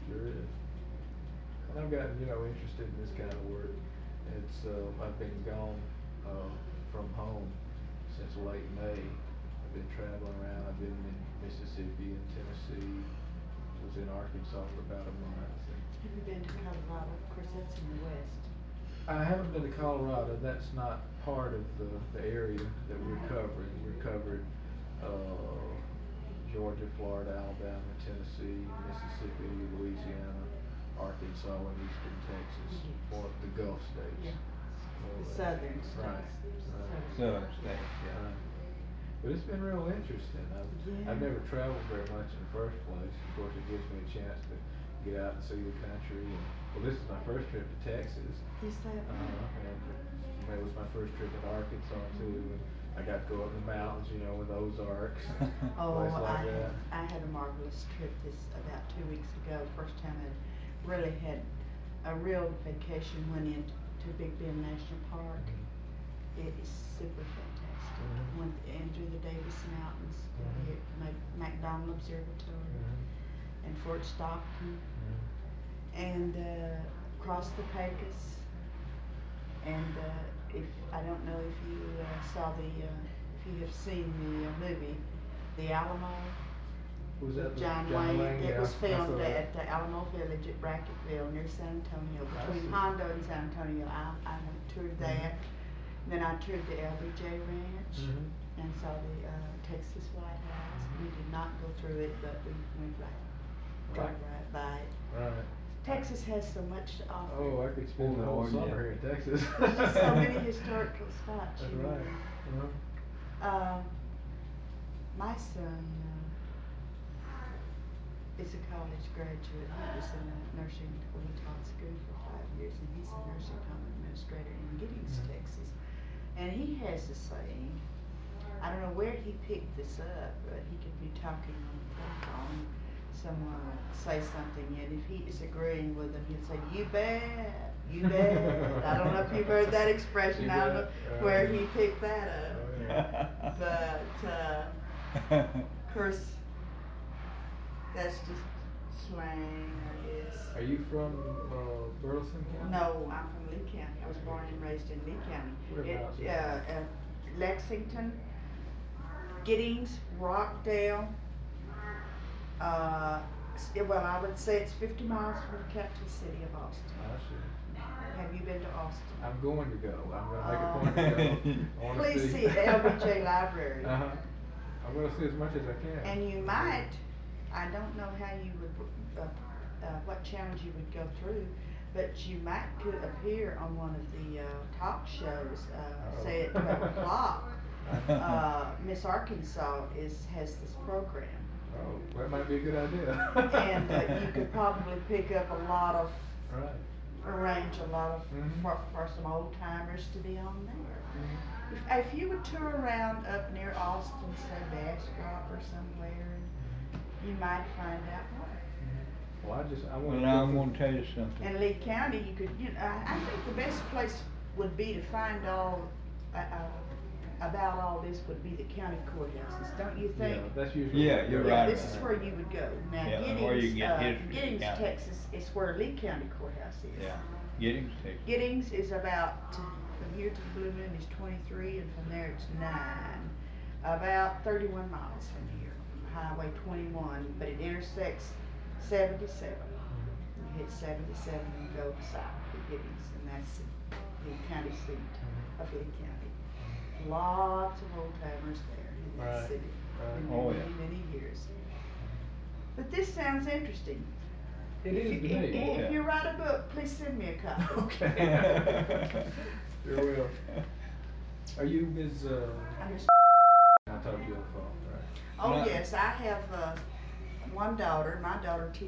Sure is. And I've gotten, interested in this kind of work. I've been gone, from home since late May. I've been traveling around. I've been in Mississippi and Tennessee. Was in Arkansas for about a month. Have you been to Colorado? Of course, that's in the west. I haven't been to Colorado. That's not part of the area that we're covering. We're covered Georgia, Florida, Alabama, Tennessee, Mississippi, Louisiana, Arkansas, and eastern Texas, or the Gulf states. Yeah. More or The less. southern states. Right. Southern states, yeah. Right. But it's been real interesting. Yeah. I've never traveled very much in the first place. Of course, it gives me a chance to get out and see the country. Well, this is my first trip to Texas. Is that And it was my first trip in Arkansas too. And I got to go up the mountains, with Ozarks, Oh, place like that. I had a marvelous trip about 2 weeks ago. First time I really had a real vacation. Went into Big Bend National Park. It is super fantastic. Mhm. Went into the Davis Mountains, Mhm. McDonald Observatory, Mhm. and Fort Stockton, Mhm. and across the Pecos. And if I don't know if you saw if you have seen the movie, The Alamo. Was that the John Wayne? Wayne. It Yeah, was I filmed saw that. at the Alamo Village at Bracketville near San Antonio, I between see. Hondo and San Antonio. I went toured that. Then I toured the LBJ Ranch Mhm. and saw the Texas White House. Mhm. We did not go through it, but we went drove right by it. Right. Texas has so much to offer. Oh, I could spend the whole Lord, summer yeah. here in Texas. There's just so many historical spots. That's you know. right. Uh-huh. My son is a college graduate. He was in a nursing school. He taught school for 5 years, and he's a nursing home administrator in Giddings, Mhm. Texas. And he has a saying. I don't know where he picked this up, but he could be talking on the telephone. Someone would say something, and if he is agreeing with him, he'd say, "You bet, you bet." I don't know if you've heard that expression. You I don't know bet. where he picked that up. Oh, yeah. But of course, that's just slang, I guess. Are you from Burleson County? No, I'm from Lee County. I was born and raised in Lee County. Whereabouts? Lexington, Giddings, Rockdale. Well, I would say it's 50 miles from the capital city of Austin. I see. Have you been to Austin? I'm going to go. I'm going to make a point to go. I wanna Please see the LBJ Library. Uh-huh. I'm going to see as much as I can. And you might, I don't know how you would, what channels you would go through, but you could appear on one of the talk shows, say at 12 o'clock. Miss Arkansas has this program. Oh, that might be a good idea. And you could probably pick up Right. arrange a lot of, Mhm. for some old timers to be on there. If you would tour around up near Austin, say Bastrop or somewhere, you might find out more. Well, I want Well, to now I'm gonna tell you something. And Lee County, you could, I think the best place would be to find about all this would be the county courthouses, don't you think? Yeah, that's usually. Yeah, you're Yeah, right this is about where that. you would go. Now, Yeah, and where you get history, Giddings, county. Texas is where Lee County Courthouse is. Yeah, Giddings, Texas. Giddings is about, from here to the Blue Moon is 23, and from there it's 9. About 31 miles from here, Highway 21, but it intersects 77. You hit 77 and go south to Giddings, and that's the county seat of Lee County. Lots of old timers there in that Right, city. right. Been Oh, there yeah. many, many years. But this sounds interesting. It is to me. If you write a book, please send me a copy. Okay. Sure will. Are you Ms. I'm just- I told you on the phone, right? Oh, Right. yes, I have one daughter. My daughter